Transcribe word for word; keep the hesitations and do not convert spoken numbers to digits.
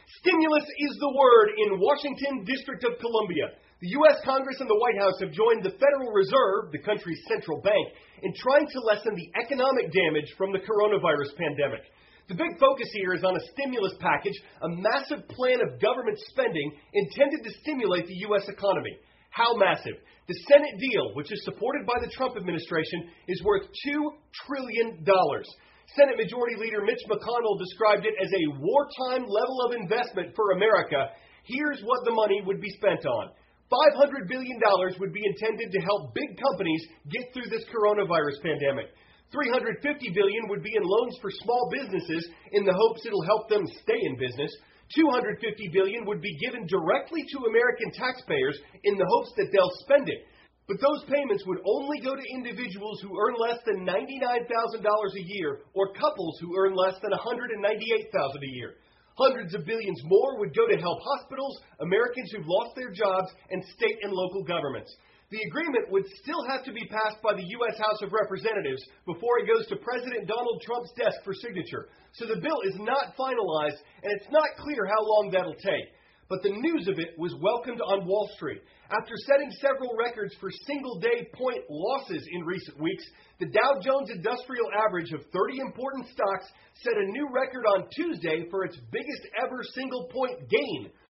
Stimulus is the word in Washington, District of Columbia. The U S Congress and the White House have joined the Federal Reserve, the country's central bank, in trying to lessen the economic damage from the coronavirus pandemic. The big focus here is on a stimulus package, a massive plan of government spending intended to stimulate the U S economy. How massive? The Senate deal, which is supported by the Trump administration, is worth two trillion dollars. Senate Majority Leader Mitch McConnell described it as a wartime level of investment for America. Here's what the money would be spent on. five hundred billion dollars would be intended to help big companies get through this coronavirus pandemic. three hundred fifty billion dollars would be in loans for small businesses in the hopes it'll help them stay in business. two hundred fifty billion dollars would be given directly to American taxpayers in the hopes that they'll spend it. But those payments would only go to individuals who earn less than ninety-nine thousand dollars a year or couples who earn less than one hundred ninety-eight thousand dollars a year. Hundreds of billions more would go to help hospitals, Americans who've lost their jobs, and state and local governments. The agreement would still have to be passed by the U S House of Representatives before it goes to President Donald Trump's desk for signature. So the bill is not finalized, and it's not clear how long that'll take. But the news of it was welcomed on Wall Street. After setting several records for single-day point losses in recent weeks, the Dow Jones Industrial Average of thirty important stocks set a new record on Tuesday for its biggest ever single-point gain.